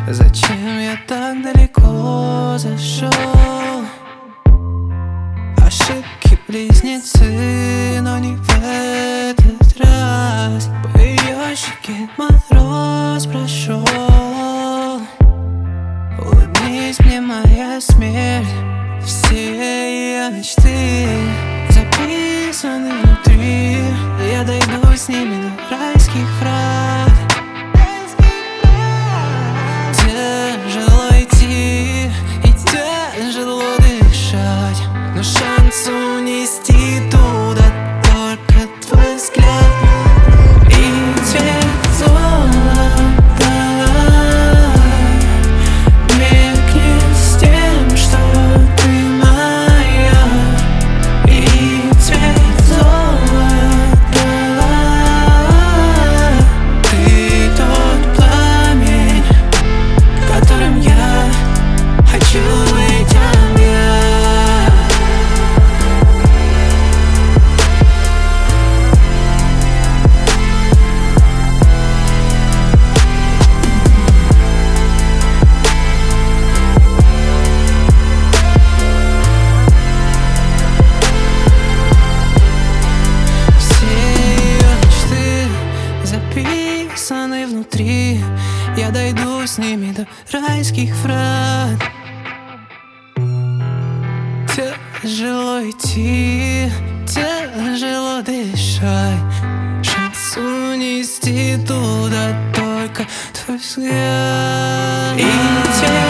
Зачем я так далеко зашел? Ошибки близнецы, но не в этот раз. По ее щеке мороз прошел. Улыбнись мне, моя смерть. Все ее мечты записаны внутри. Я дойду с ними до райских врат. Тяжело идти и тяжело дышать, но шанс унести туда только твой взгляд. И цвет золота меркнет с тем, что ты моя. И цвет золота, ты тот пламень, которым я хочу быть огня. Все ее мечты записаны внутри. Я дойду с ними до райских врат. Тяжело идти, тяжело дышать, шанс унести туда только твой взгляд. И